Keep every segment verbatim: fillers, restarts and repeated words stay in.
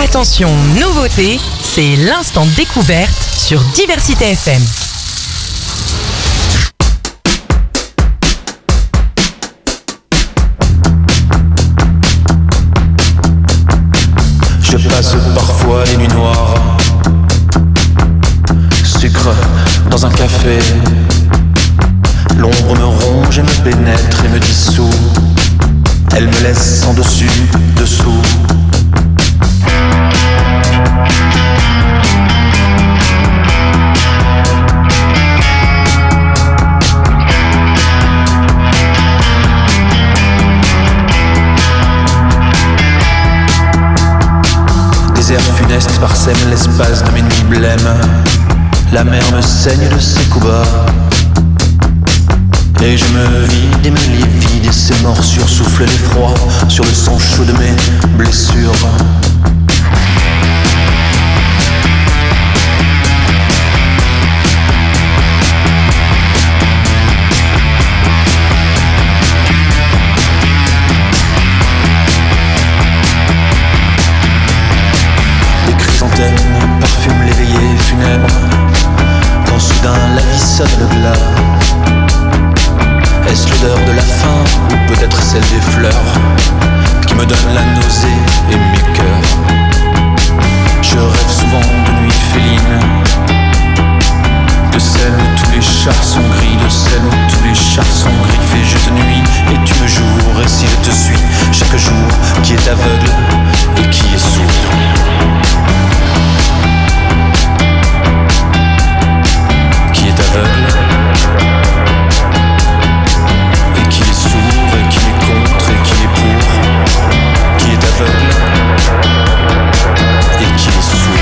Attention, nouveauté, c'est l'instant découverte sur Diversité F M. Je passe parfois les nuits noires, sucre dans un café. L'ombre me ronge et me pénètre et me dissout. Elle me laisse en dessus, dessous. Des airs funestes parsèment l'espace de mes nuits blêmes. La mer me saigne de ses coups bas. Et je me vide et me livide et ces morsures soufflent l'effroi sur le sang chaud de mes blessures. Des chrysanthèmes parfument les veillées funèbres. Quand soudain la vie sonne le glas. Est-ce l'odeur de la faim ou peut-être celle des fleurs qui me donne la nausée et mes cœurs? Je rêve souvent de nuits félines, de celles où tous les chats sont gris, de celles où tous les chats sont griffés. Je te nuis et tu me jours, et si je te suis chaque jour, qui est aveugle et qui est sourd? Qui est aveugle et qui est sourd, et qui est contre, et qui est pour, qui est aveugle et qui est sourd.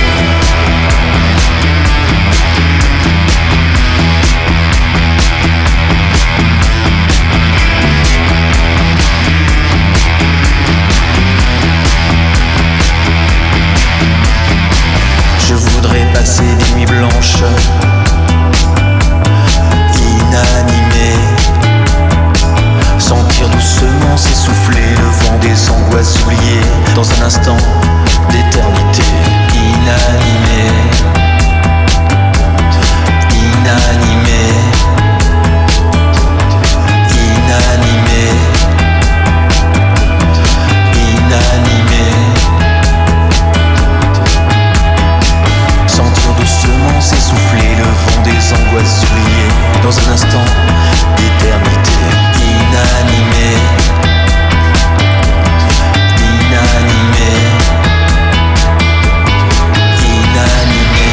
Je voudrais passer des nuits blanches, inanimées, sentir doucement s'essouffler le vent des angoisses oubliées dans un instant d'éternité. Inanimé, inanimé, inanimé, inanimé. Sentir doucement s'essouffler le vent des angoisses oubliées dans un instant d'éternité. Inanimé, inanimé, inanimé.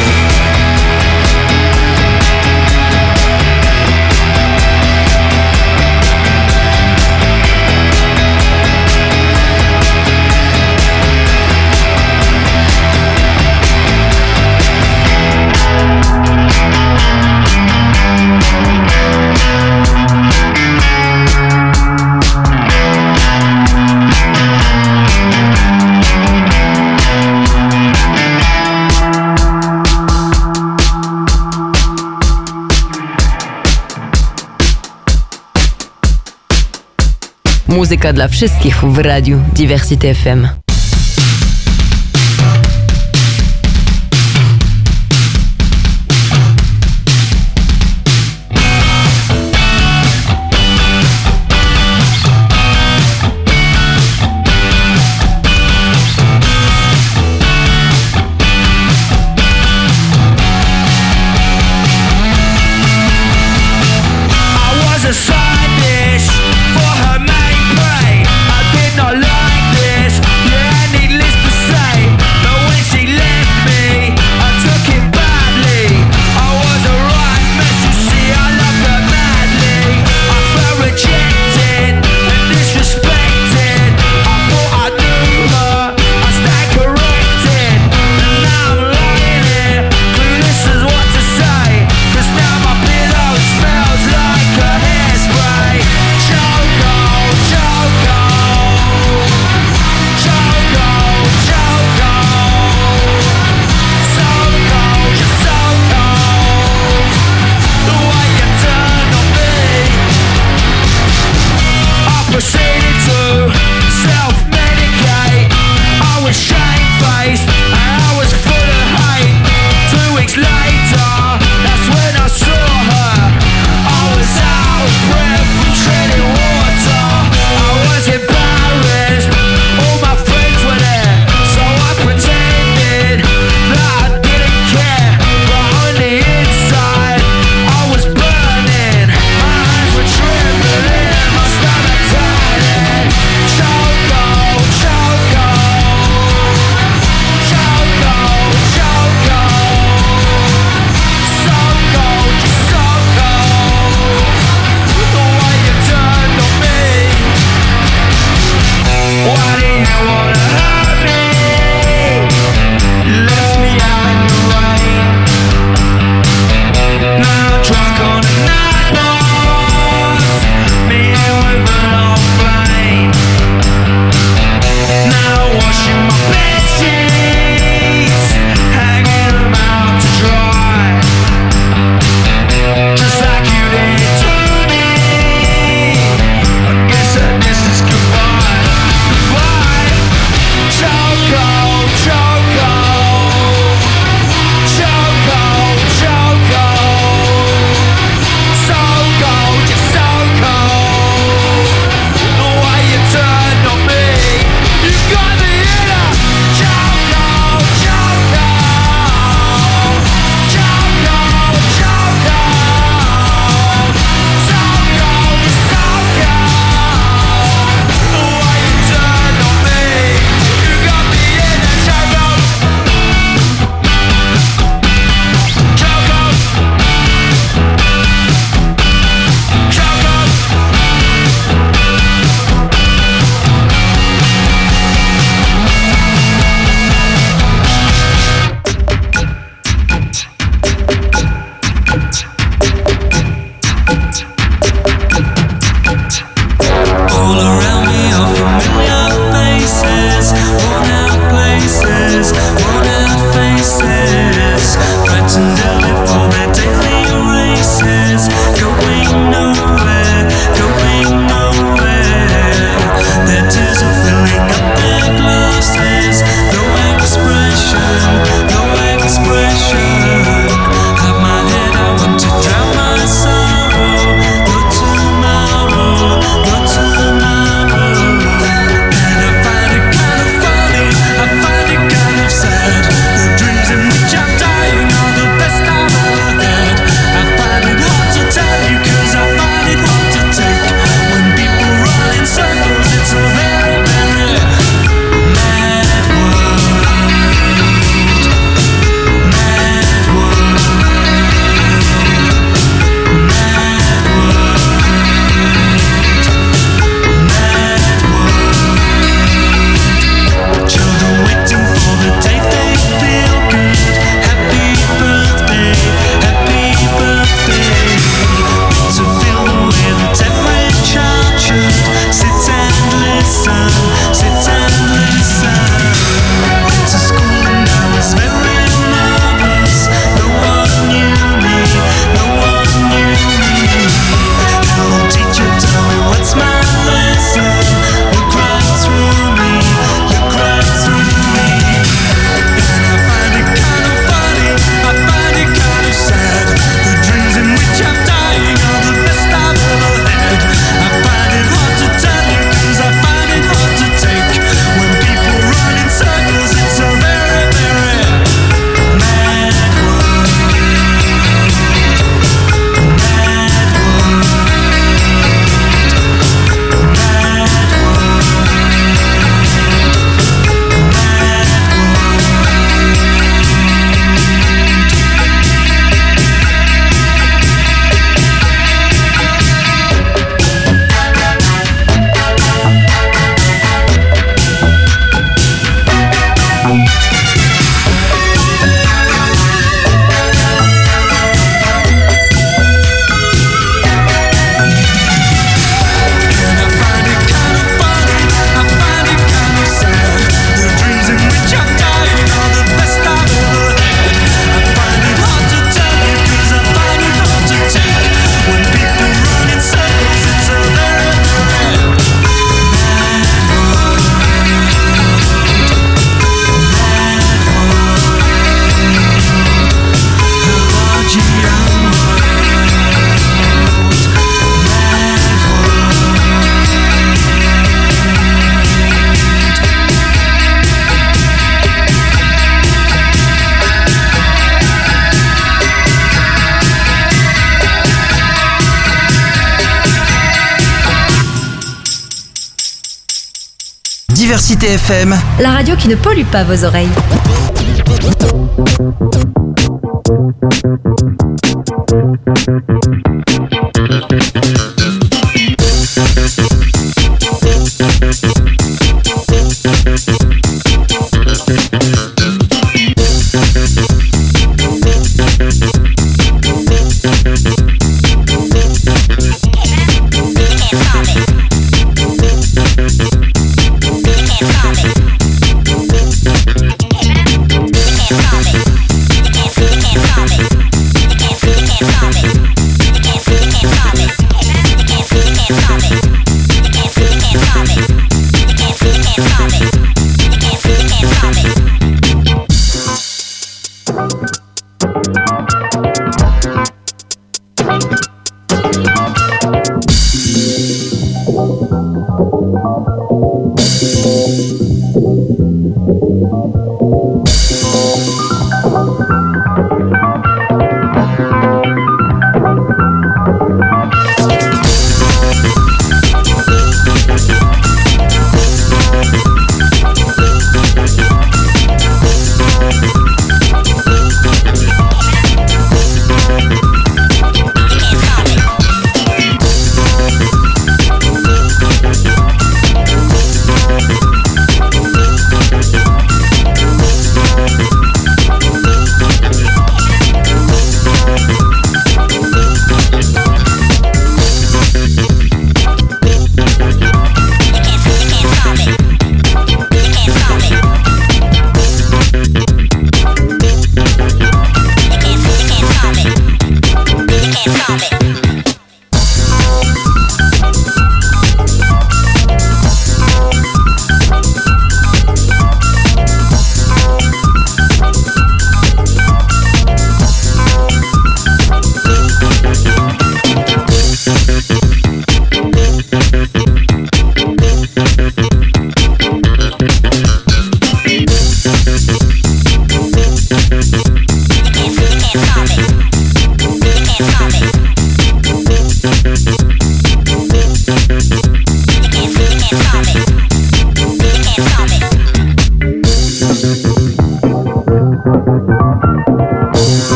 Muzyka dla wszystkich w radiu Diversity F M. For her main prey, I did not like this. Yeah. Diversité F M, la radio qui ne pollue pas vos oreilles.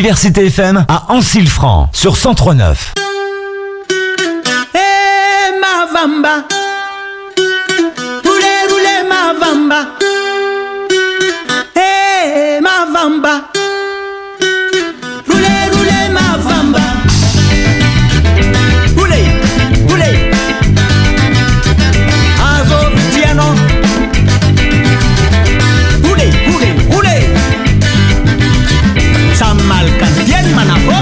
Diversité F M à Ancille-Franc sur cent trois neuf. Eh ma vamba, roulez roulez ma vamba, eh ma vamba, roulez roulez ma vamba, roulez roulez, azoviano, roulez roulez roulez, samal cantien manafo.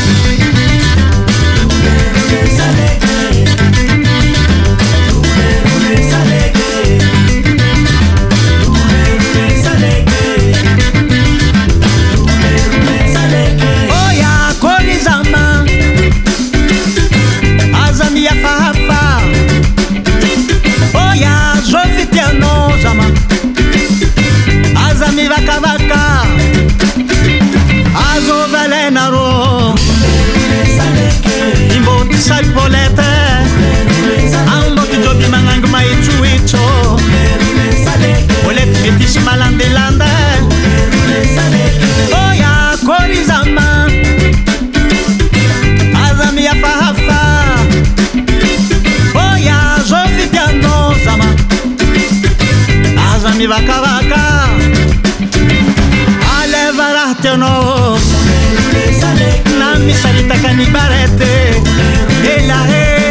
Azami vaka vaka, azo valenaro, imbo tisai polete, ambo tijobi mangang maichu icho, polet metis malandelanda, oya korizama, azami afahafa, oya jovi piano zama, azami vaka vaka. No, na mi salita canibarete, ela é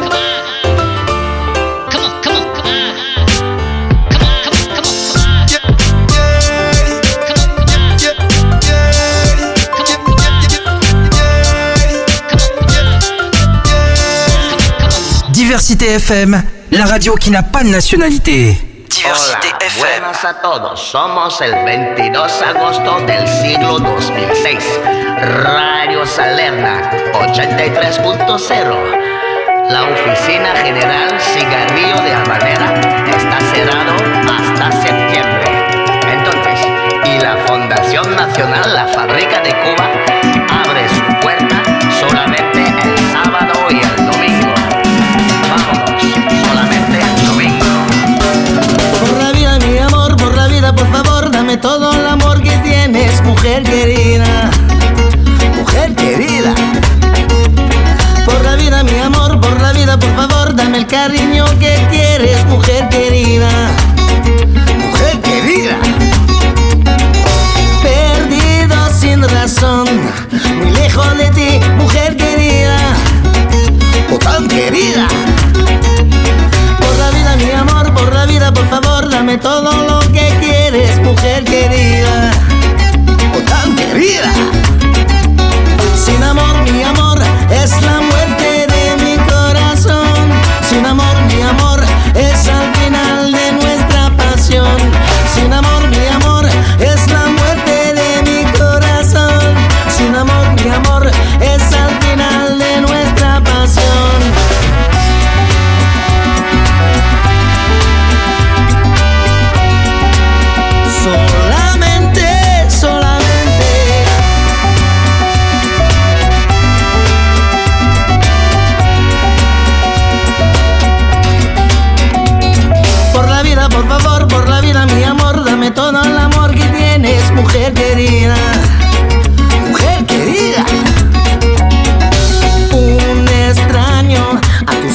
Diversité F M, la radio qui n'a pas de nationalité. Diversité Hola, F M. Buenas a todos. Somos el veintidós de agosto del siglo dos mil seis. Radio Salerna ochenta y tres punto cero. La oficina general Cigarrillo de Habanera está cerrado hasta septiembre. Entonces, y la Fundación Nacional La Fábrica de Cuba abre su puerta solamente el sábado y el domingo. Vámonos, solamente el domingo. Por la vida, mi amor, por la vida, por favor, dame todo el amor que tienes, mujer querida, mujer querida. Por la vida, mi amor, por la vida, por favor, dame el cariño que quieres, mujer querida, mujer querida. Perdido sin razón, muy lejos de ti,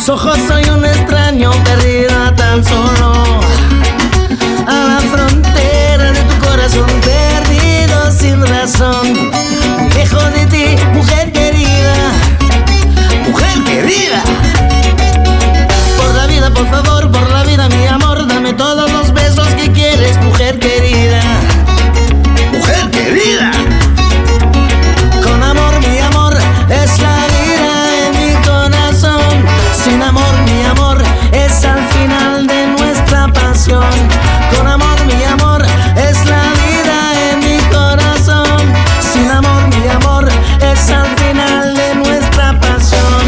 tus ojos soy un extraño perdida tan solo a la frontera de tu corazón, perdido sin razón, muy lejos de ti, mujer querida, mujer querida. Por la vida, por favor, por la vida, mi amor, dame todos los besos que quieres, mujer querida, mujer querida. Con amor, mi amor, es la vida en mi corazón. Sin amor, mi amor, es al final de nuestra pasión. Con amor, mi amor, es la vida en mi corazón. Sin amor, mi amor, es al final de nuestra pasión.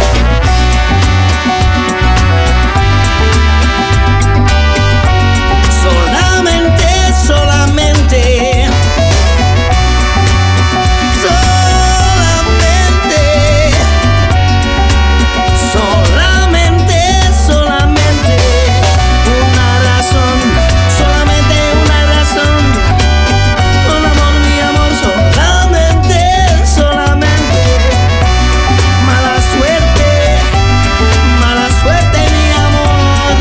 Solamente, solamente, solamente, solamente, solamente una razón, solamente una razón. Con amor, mi amor, solamente, solamente. Mala suerte, mala suerte, mi amor.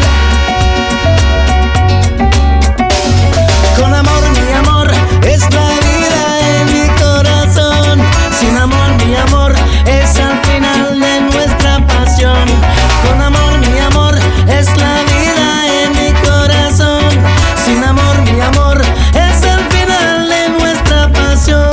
Con amor, mi amor, es la vida en mi corazón. Sin amor, mi amor, es al final de nuestra pasión. Con amor, mi amor, es la vida en mi corazón. Sin amor, mi amor, es al final de nuestra pasión.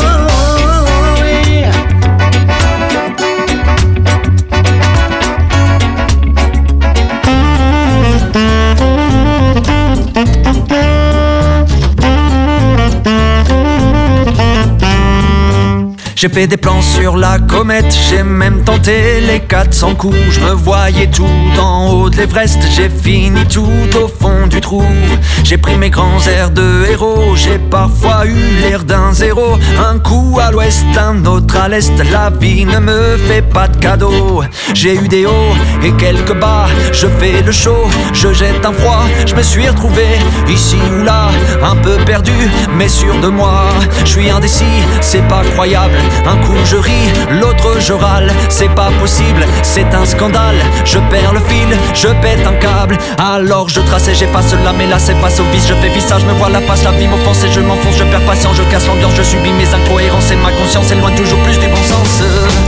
J'ai fait des plans sur la comète, j'ai même tenté les quatre cents coups. Je me voyais tout en haut de l'Everest, j'ai fini tout au fond du trou. J'ai pris mes grands airs de héros, j'ai parfois eu l'air d'un zéro. Un coup à l'ouest, un autre à l'est, la vie ne me fait pas de cadeaux. J'ai eu des hauts et quelques bas, je fais le show, je jette un froid. Je me suis retrouvé ici ou là, un peu perdu mais sûr de moi. Je suis indécis, c'est pas croyable. Un coup je ris, l'autre je râle. C'est pas possible, c'est un scandale. Je perds le fil, je pète un câble. Alors je trace et j'efface là, mais là c'est face au vice. Je fais visage, me vois la face, la vie m'offense et je m'enfonce. Je perds patience, je casse l'ambiance, je subis mes incohérences et ma conscience éloigne toujours plus du bon sens.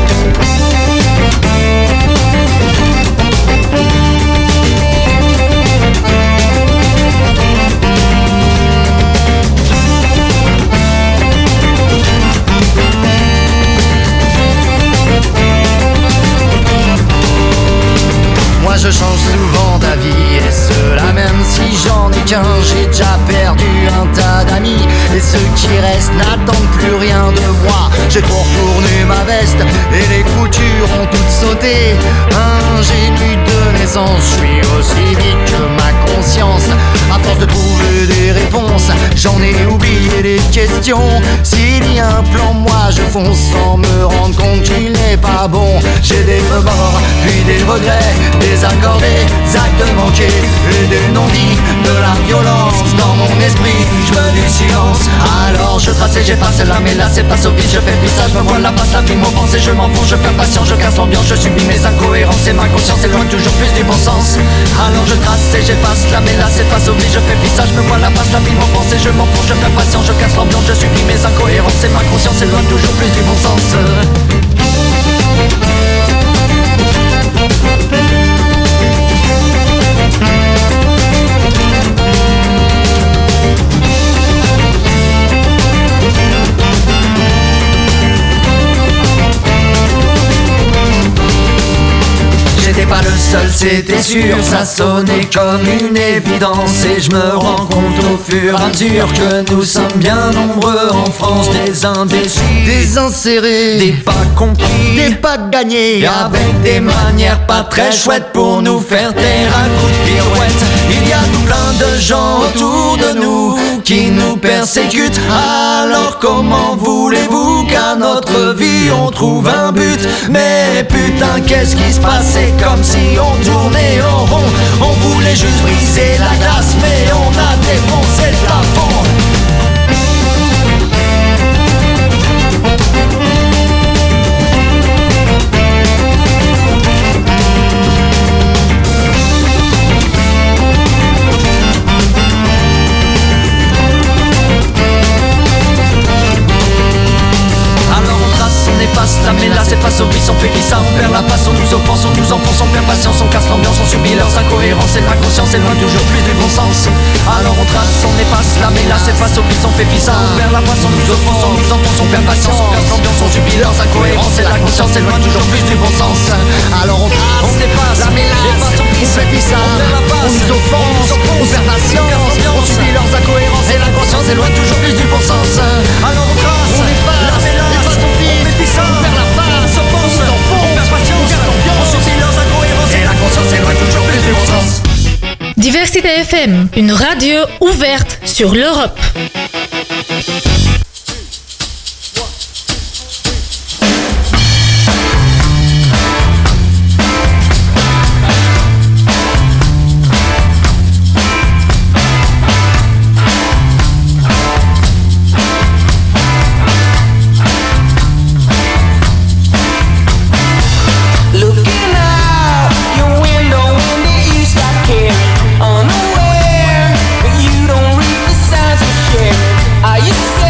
Moi je change souvent d'avis, et cela même si j'en ai qu'un. J'ai déjà perdu un tas d'amis, et ceux qui restent n'attendent plus rien de moi. J'ai trop retourné ma veste, et les coutures ont toutes sauté. Ingénu de naissance, je suis aussi vite que ma conscience. À force de trouver des réponses, j'en ai oublié des questions. S'il y a un plan, moi je fonce sans me rendre compte qu'il n'est pas bon. J'ai des remords, puis des regrets, des accordés, des actes manqués et des non-dits, de la violence dans mon esprit. Je veux du silence, alors je trace et j'efface là, mais là c'est face au vide. Je fais visage, me vois la face, la vie m'offense et je m'en fous. Je perds patience, je casse l'ambiance, je subis mes incohérences et ma conscience éloigne toujours plus du bon sens. Alors je trace et j'efface là, mais là c'est face au vide. Je fais visage, me vois la face, la vie m'offense et je m'en fous. Je perds patience, je casse l'ambiance, je subis mes incohérences et ma conscience éloigne toujours plus du bon sens. J'étais pas le seul, c'était sûr, ça sonnait comme une évidence. Et je me rends compte au fur et à mesure que nous sommes bien nombreux en France. Des indécis, des insérés, des pas compris, des pas gagnés, avec des manières pas très chouettes pour nous faire taire à coups de pirouette. Il y a tout plein de gens autour de nous qui nous persécutent. Alors comment voulez-vous qu'à notre vie on trouve un but? Mais putain, qu'est-ce qui se passe? C'est comme si on tournait en rond. On voulait juste briser la glace, mais on a défoncé le plafond. patience, on casse l'ambiance, on subit leurs incohérences. Et l'inconscience éloigne toujours plus du bon sens. Alors on trace, on efface la mélasse, efface au vice, on fait pisse, on perd la face, on nous offense, on nous enfonce, on perd patience, on casse l'ambiance, on subit leurs incohérences. Et l'inconscience éloigne toujours plus du bon sens. Alors on trace, on efface la mélasse, on fait pisse, on perd la face, on nous offense, on perd patience, on subit leurs incohérences. Et l'inconscience éloigne toujours plus du bon sens. Alors on trace, on efface la mélasse, on fait pisse, on perd la face, on nous enfonce, on perd patience, on casse l'ambiance, on subit leurs incohérences. Et l'inconscience éloigne toujours plus du bon sens. Diversité F M, une radio ouverte sur l'Europe. Unaware, but you don't read the signs of sharing. I used to say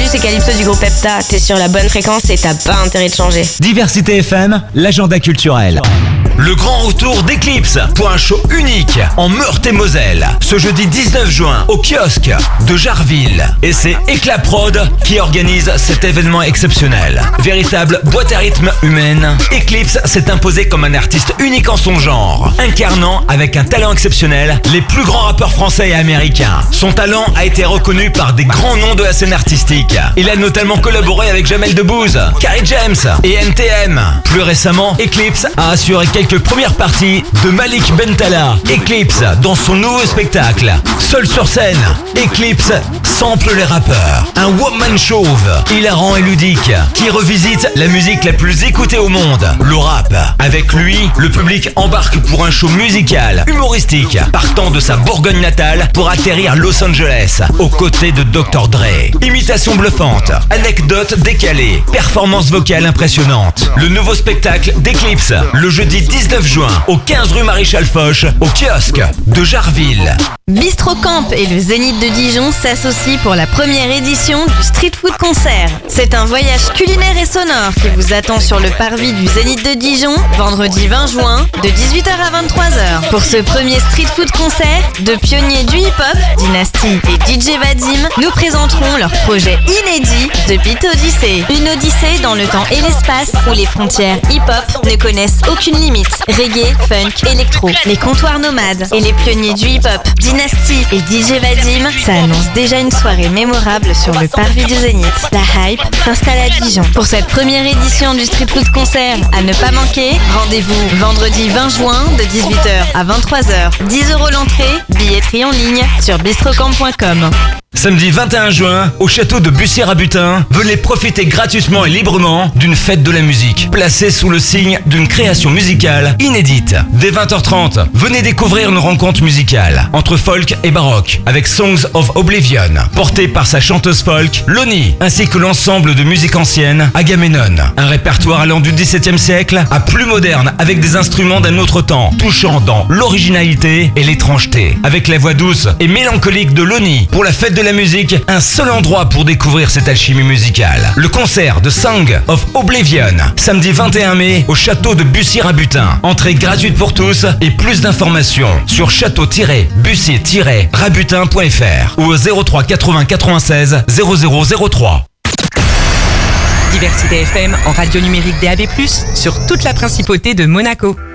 c'est Calypso du groupe Pepta. T'es sur la bonne fréquence et t'as pas intérêt de changer. Diversité F M, l'agenda culturel. Le grand retour d'Eclipse pour un show unique en Meurthe-et-Moselle. Ce jeudi dix-neuf juin au kiosque de Jarville. Et c'est Eclat Prod qui organise cet événement exceptionnel. Véritable boîte à rythme humaine, Eclipse s'est imposé comme un artiste unique en son genre, incarnant avec un talent exceptionnel les plus grands rappeurs français et américains. Son talent a été reconnu par des grands noms de la scène artistique. Il a notamment collaboré avec Jamel Debbouze, Kerry James et N T M. Plus récemment, Eclipse a assuré quelques premières parties de Malik Bentala. Eclipse dans son nouveau spectacle. Seul sur scène, Eclipse sample les rappeurs. Un one-man chauve, hilarant et ludique, qui revisite la musique la plus écoutée au monde, le rap. Avec lui, le public embarque pour un show musical, humoristique, partant de sa Bourgogne natale pour atterrir Los Angeles, aux côtés de docteur Dre. Imitation bluffante, anecdotes décalées, performance vocale impressionnante. Le nouveau spectacle d'Eclipse, le jeudi dix-neuf juin, au quinze rue Maréchal Foch, au kiosque de Jarville. Bistro Camp et le Zénith de Dijon s'associent pour la première édition du Street Food Concert. C'est un voyage culinaire et sonore qui vous attend sur le parvis du Zénith de Dijon, vendredi vingt juin, de dix-huit heures à vingt-trois heures. Pour ce premier Street Food Concert, deux pionniers du hip-hop, Dynasty et D J Vadim, nous présenteront leur projet inédit, The Beat Odyssey. Une odyssée dans le temps et l'espace où les frontières hip-hop ne connaissent aucune limite. Reggae, funk, électro, les comptoirs nomades et les pionniers du hip-hop, Dynasty et D J Vadim, ça annonce déjà une soirée mémorable sur le parvis du Zénith. La hype s'installe à Dijon. Pour cette première édition du Street Food Concert, à ne pas manquer, rendez-vous vendredi vingt juin de dix-huit heures à vingt-trois heures. dix euros l'entrée, billetterie en ligne sur bistrocamp point com. Samedi vingt et un juin, au château de Bussière-à-Butin, venez profiter gratuitement et librement d'une fête de la musique, placée sous le signe d'une création musicale inédite. Dès vingt heures trente, venez découvrir une rencontre musicale entre folk et baroque, avec Songs of Oblivion, portée par sa chanteuse folk, Loni, ainsi que l'ensemble de musique ancienne, Agamemnon. Un répertoire allant du dix-septième siècle à plus moderne, avec des instruments d'un autre temps, touchant dans l'originalité et l'étrangeté. Avec la voix douce et mélancolique de Loni, pour la fête de la musique, un seul endroit pour découvrir cette alchimie musicale. Le concert de Song of Oblivion, samedi vingt et un mai, au château de Bussière-à-Butin. Entrée gratuite pour tous et plus d'informations sur château tiret bussier tiret rabutin point f r ou au zéro trois quatre-vingts quatre-vingt-seize zéro zéro zéro trois. Diversité F M en radio numérique D A B plus, sur toute la principauté de Monaco.